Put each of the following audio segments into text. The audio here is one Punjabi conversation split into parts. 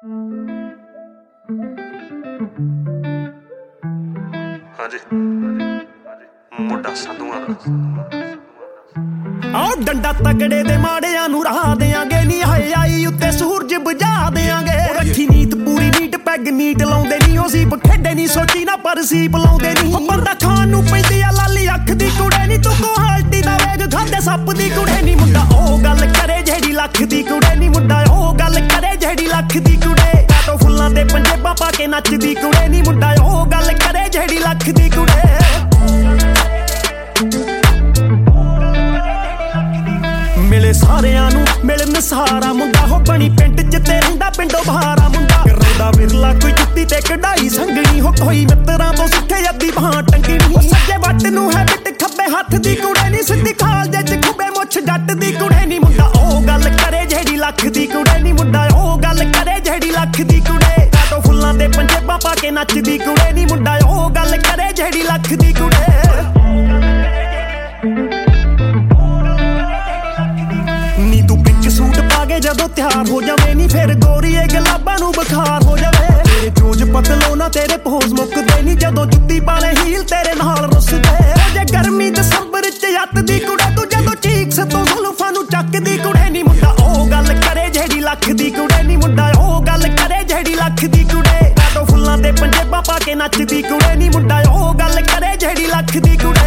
ਹਾਂਜੀ ਮੁੰਡਾ ਸਾਧੂਆਂ ਦਾ ਆਓ ਡੰਡਾ ਤਗੜੇ ਦੇ ਮਾੜਿਆਂ ਨੂੰ ਰਾਹ ਦੇਾਂਗੇ ਨੀ ਹਾਏ ਆਈ ਉੱਤੇ ਸੂਰਜ ਬੁਝਾ ਦੇਾਂਗੇ ਰੱਖੀ ਨੀਤ ਪੂਰੀ ਨੀਟ ਪੈਗ ਨੀਟ ਲਾਉਂਦੇ ਨੀ ਉਹ ਸੀਪ ਖੇਡੇ ਨੀ ਸੋਚੀ ਨਾ ਪਰ ਸੀਪ ਲਾਉਂਦੇ ਨੀ ਬੰਦਾ ਖਾਣ ਨੂੰ ਪੈਂਦੀ ਆ ਲਾਲੀ ਅੱਖ ਦੀ ਕੁੜੇ ਨੀ ਤੂੰ ਕੁਆਲਟੀ ਦਾ ਵੇਗ ਖਾਂਦੇ ਸੱਪ ਦੀ ਕੁੜੇ ਨੀ ਮੁੰਡਾ ਉਹ ਗੱਲ ਕਰੇ ਜਿਹੜੀ ਲੱਖ ਦੀ ਕੁੜੇ ਨੀ ਮੁੰਡਾ ਉਹ ਗੱਲ ਕਰੇ ਜਿਹੜੀ ਲੱਖ ਦੀ ਕੁੜੇ ਕਾਟੋ ਫੁੱਲਾਂ ਦੇ ਪੰਜੇਬਾਂ ਪਾ ਕੇ ਨੱਚਦੀ ਕੁੜੇ ਨੀ ਮੁੰਡਾ ਉਹ ਗੱਲ ਕਰੇ ਜਿਹੜੀ ਲੱਖ ਦੀ ਕੁੜੇ ਮਿਲੇ ਸਾਰਿਆਂ ਨੂੰ ਮਿਲਣ ਸਾਰਾ ਮੁੰਡਾ ਹੋ ਬਣੀ ਪਿੰਡ ਚ ਤੇ ਰਹਿੰਦਾ ਪਿੰਡੋਂ ਬਾਹਰਾ ਮੁੰਡਾ ਰਹਿੰਦਾ ਵਿਰਲਾ ਕੋਈ ਜੁੱਤੀ ਤੇ ਕਢਾਈ ਸੰਗਣੀ ਹੋ ਕੋਈ ਮਿੱਤਰਾਂ ਤੋਂ ਸਿੱਖੇ ਅੱਧੀ ਬਾਹ ਟੰਗਣੀ ਸੱਜੇ ਵੱਟ ਨੂੰ ਹੈ ਬਿੱਟ ਖੱਬੇ ਹੱਥ ਦੀ ਕੁੜੇ ਨੀ ਸਿੱਧੀ ਖਾਲ ਦੇ ਚ ਖੁੱਬੇ ਮੁੱਛ ਜੱਟ ਦੀ ਕੁੜੇ ਨੀ ਮੁੰਡਾ ਉਹ ਗੱਲ ਕਰੇ ਜਿਹੜੀ ਲੱਖ ਦੀ ਕੁੜੇ ਨੀ ਮੁੰਡਾ ਉਹ ਗੱਲ ਕਰੇ ਜਿਹੜੀ ਲੱਖ ਦੀ ਕੁੜੇ ਕਾਟੋ ਫੁੱਲਾਂ ਦੇ ਪੰਜੇਬਾਂ ਪਾ ਕੇ ਨੱਚਦੀ ਕੁੜੇ ਨੀ ਮੁੰਡਾ ਉਹ ਗੱਲ ਕਰੇ ਜਿਹੜੀ ਲੱਖ ਦੀ ਕੁੜੇ ਜਦੋਂ ਤਿਆਰ ਹੋ ਜਾਵੇ ਨੀ ਫਿਰ ਗੋਰੀਏ ਗੁਲਾਬਾਂ ਨੂੰ ਬੁਖਾਰ ਹੋ ਜਾਵੇ ਤੇਰੇ ਜੋਜ ਪਤਲੋ ਨਾ ਤੇਰੇ ਪੋਜ਼ ਮੁੱਕਦੇ ਨੀ ਜਦੋਂ ਜੁੱਤੀ ਪਾਲੇ ਹੀਲ ਤੇਰੇ ਨਾਲ ਰੁੱਸਦੇ ਜੇ ਗਰਮੀ ਦਸੰਬਰ ਚ ਯੱਤ ਦੀ ਕੁੜੇ ਤੂੰ ਜਦੋਂ ਚੀਕਸ ਤੋਂ ਜ਼ੁਲਫਾਂ ਨੂੰ ਚੱਕਦੀ ਕੁੜੇ ਨੀ ਮੁੰਡਾ ਉਹ ਗੱਲ ਕਰੇ ਜਿਹੜੀ ਲੱਖ ਦੀ ਕੁੜੇ ਨੀ ਮੁੰਡਾ ਉਹ ਗੱਲ ਕਰੇ ਜਿਹੜੀ ਲੱਖ ਦੀ ਕੁੜੇ ਕਾਟੋ ਫੁੱਲਾਂ ਦੇ ਪੰਜੇਬਾਂ ਪਾ ਕੇ ਨੱਚਦੀ ਕੁੜੇ ਨੀ ਮੁੰਡਾ ਉਹ ਗੱਲ ਕਰੇ ਜਿਹੜੀ ਲੱਖ ਦੀ ਕੁੜੇ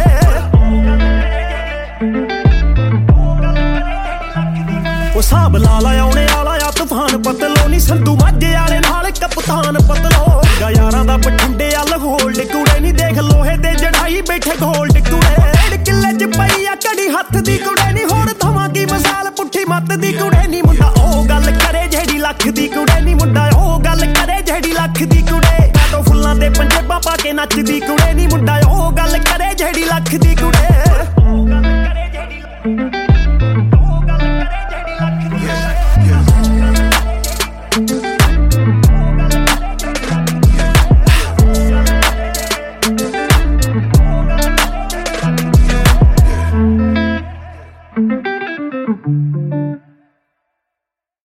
ਉਹ ਸਾਬ ਲਾ ਲਾ ਆਉਣੇ ਵਾਲਾ ਆ ਤੂਫਾਨ ਪਤਲੋ ਨੀ ਸੰਧੂ ਮਾਝੇ ਵਾਲੇ ਨਾਲ ਕਪਤਾਨ ਪਤਲੋ ਗਾ ਯਾਰਾਂ ਦਾ ਬਠਿੰਡੇ ਆ ਲਹੋਲਡ ਕੁੜੇ ਨੀ ਦੇਖ ਲੋਹੇ ਤੇ ਜੜਾਈ ਬੈਠੇ ਗੋਲਡ ਕੁੜੇ ਡੇਢ ਕਿੱਲੇ ਚ ਪਈ ਆ ਘੜੀ ਹੱਥ ਦੀ ਕੁੜੇ ਨੀ ਹੋਰ ਥਵਾਂ ਕੀ ਮਿਸਾਲ ਪੁੱਠੀ ਮੱਤ ਦੀ ਕੁੜੇ ਨੀ ਮੁੰਡਾ ਉਹ ਗੱਲ ਕਰੇ ਜਿਹੜੀ ਲੱਖ ਦੀ ਕੁੜੇ ਨੀ ਮੁੰਡਾ ਉਹ ਗੱਲ ਕਰੇ ਜਿਹੜੀ ਲੱਖ ਦੀ ਕੁੜੇ ਕਾਟੋ ਫੁੱਲਾਂ ਦੇ ਪੰਜੇਬਾਂ ਪਾ ਕੇ ਨੱਚਦੀ ਕੁੜੇ ਨੀ ਮੁੰਡਾ ਉਹ ਗੱਲ ਕਰੇ ਜਿਹੜੀ ਲੱਖ ਦੀ ਕੁੜੇ